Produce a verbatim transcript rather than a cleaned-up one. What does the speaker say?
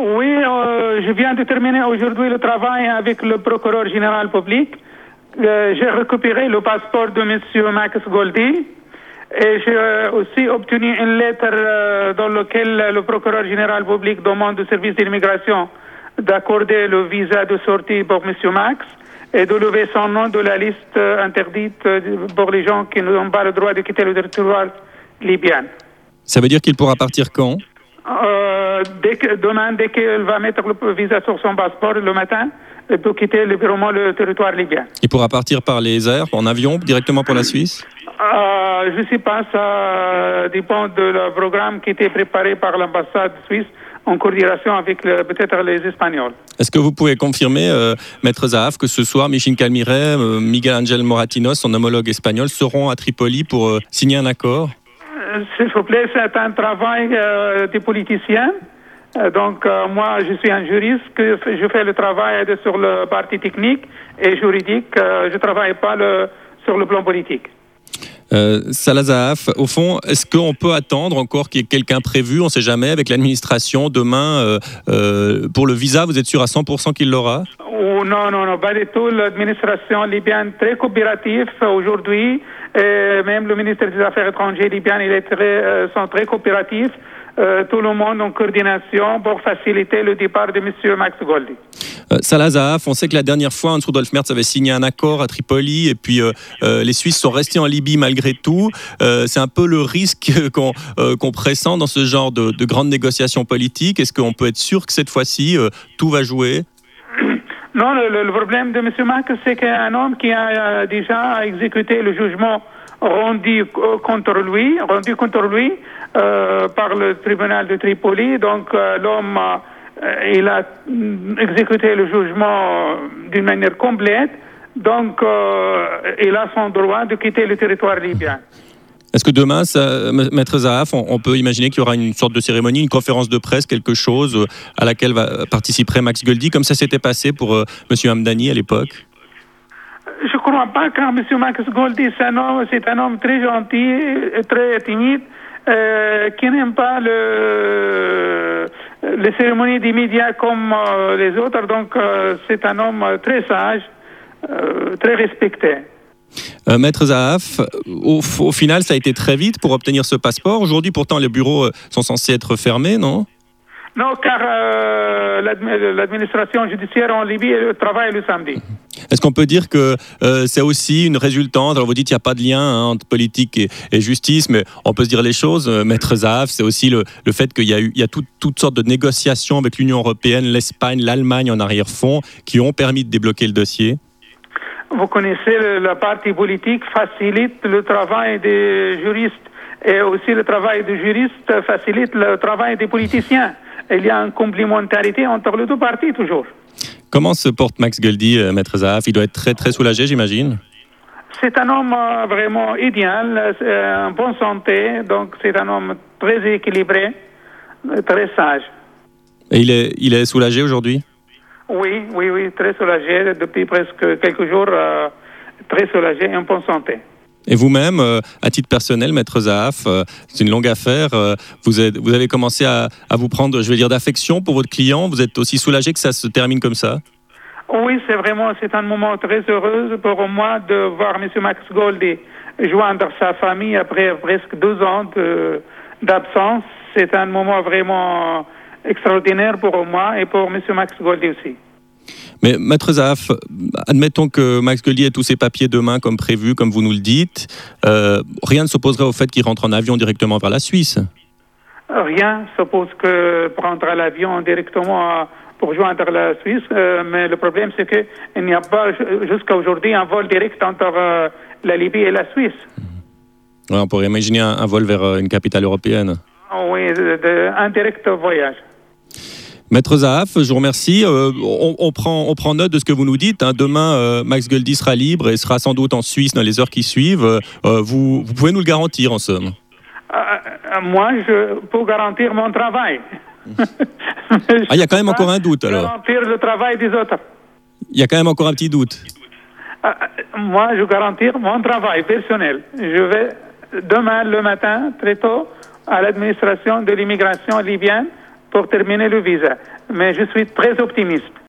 Oui, euh, je viens de terminer aujourd'hui le travail avec le procureur général public. Euh, j'ai récupéré le passeport de M. Max Goldy et j'ai euh, aussi obtenu une lettre euh, dans laquelle le procureur général public demande au service de l'immigration d'accorder le visa de sortie pour M. Max et de lever son nom de la liste euh, interdite euh, pour les gens qui n'ont pas le droit de quitter le territoire libyen. Ça veut dire qu'il pourra partir quand ? Euh, dès que, demain, dès qu'il va mettre le visa sur son passeport le matin, il peut quitter librement le territoire libyen. Il pourra partir par les airs, en avion, directement pour la Suisse ? euh, Je ne sais pas, ça dépend du programme qui était préparé par l'ambassade suisse en coordination avec le, peut-être les Espagnols. Est-ce que vous pouvez confirmer, euh, Maître Zahaf, que ce soir, Michel Calmiret, euh, Miguel Ángel Moratinos, son homologue espagnol, seront à Tripoli pour euh, signer un accord ? euh, S'il vous plaît, c'est un travail euh, des politiciens. Euh, donc, euh, moi, je suis un juriste, que je fais le travail de, sur le parti technique et juridique. Euh, je ne travaille pas le, sur le plan politique. Euh, Salah Zahaf, au fond, est-ce qu'on peut attendre encore qu'il y ait quelqu'un prévu, on ne sait jamais, avec l'administration demain euh, euh, pour le visa, vous êtes sûr à cent pour cent qu'il l'aura ? Oh, non, non, non, pas du tout. L'administration libyenne très coopérative aujourd'hui, et même le ministère des Affaires étrangères libyen, il est très, euh, sont très coopératifs. Euh, tout le monde en coordination pour faciliter le départ de M. Max Goldy. Euh, Salah Zahaf, on sait que la dernière fois, Hans Rudolf Merz avait signé un accord à Tripoli et puis euh, euh, les Suisses sont restés en Libye malgré tout. Euh, c'est un peu le risque qu'on, euh, qu'on pressent dans ce genre de, de grandes négociations politiques. Est-ce qu'on peut être sûr que cette fois-ci, euh, tout va jouer ? Non, le, le problème de M. Max, c'est qu'un homme qui a euh, déjà exécuté le jugement rendu contre lui, rendu contre lui euh, par le tribunal de Tripoli. Donc euh, l'homme, euh, il a exécuté le jugement d'une manière complète. Donc euh, il a son droit de quitter le territoire libyen. Est-ce que demain, ça, Maître Zahaf, on, on peut imaginer qu'il y aura une sorte de cérémonie, une conférence de presse, quelque chose à laquelle va, participerait Max Goldy, comme ça s'était passé pour euh, M. Hamdani à l'époque ? Je ne crois pas que M. Max Goldy, c'est un homme, c'est un homme très gentil, très timide, euh, qui n'aime pas le, les cérémonies des médias comme euh, les autres. Donc, euh, c'est un homme très sage, euh, très respecté. Euh, Maître Zahaf, au, au final, ça a été très vite pour obtenir ce passeport. Aujourd'hui, pourtant, les bureaux sont censés être fermés, non ? Non, car euh, l'administration judiciaire en Libye travaille le samedi. Est-ce qu'on peut dire que euh, c'est aussi une résultante ? Alors vous dites qu'il n'y a pas de lien hein, entre politique et, et justice, mais on peut se dire les choses. Euh, Maître Zahaf, c'est aussi le, le fait qu'il y a eu il y a tout, toutes sortes de négociations avec l'Union européenne, l'Espagne, l'Allemagne en arrière-fond, qui ont permis de débloquer le dossier. Vous connaissez, le, la partie politique facilite le travail des juristes et aussi le travail des juristes facilite le travail des politiciens. Il y a une complémentarité entre les deux parties toujours. Comment se porte Max Goldy, euh, Maître Zahaf ? Il doit être très très soulagé, j'imagine. C'est un homme euh, vraiment idéal, euh, en bonne santé, donc c'est un homme très équilibré, très sage. Et il est, il est soulagé aujourd'hui ? Oui, oui, oui, très soulagé, depuis presque quelques jours, euh, très soulagé et en bonne santé. Et vous-même, euh, à titre personnel, Maître Zahaf, euh, c'est une longue affaire. Euh, vous, êtes, vous avez commencé à, à vous prendre, je vais dire, d'affection pour votre client. Vous êtes aussi soulagé que ça se termine comme ça ? Oui, c'est vraiment, c'est un moment très heureux pour moi de voir M. Max Goldy joindre sa famille après presque douze ans de, d'absence. C'est un moment vraiment extraordinaire pour moi et pour M. Max Goldy aussi. Mais Maître Zahaf, admettons que Max Goldy ait tous ses papiers demain comme prévu, comme vous nous le dites. Euh, rien ne s'opposerait au fait qu'il rentre en avion directement vers la Suisse ? Rien ne s'oppose que prendre l'avion directement pour joindre la Suisse. Euh, mais le problème, c'est qu'il n'y a pas jusqu'à aujourd'hui un vol direct entre euh, la Libye et la Suisse. Ouais, on pourrait imaginer un, un vol vers une capitale européenne. Oui, de, de, un direct voyage. Maître Zahaf, je vous remercie. Euh, on, on, prend, on prend note de ce que vous nous dites. Hein. Demain, euh, Max Goldy sera libre et sera sans doute en Suisse dans les heures qui suivent. Euh, vous, vous pouvez nous le garantir, en somme ? euh, Moi, je peux garantir mon travail. Ah, il y a quand même encore un doute, alors. Garantir le travail des autres. Il y a quand même encore un petit doute. Euh, moi, je garantis mon travail personnel. Je vais demain le matin, très tôt, à l'administration de l'immigration libyenne pour terminer le visa. Mais je suis très optimiste.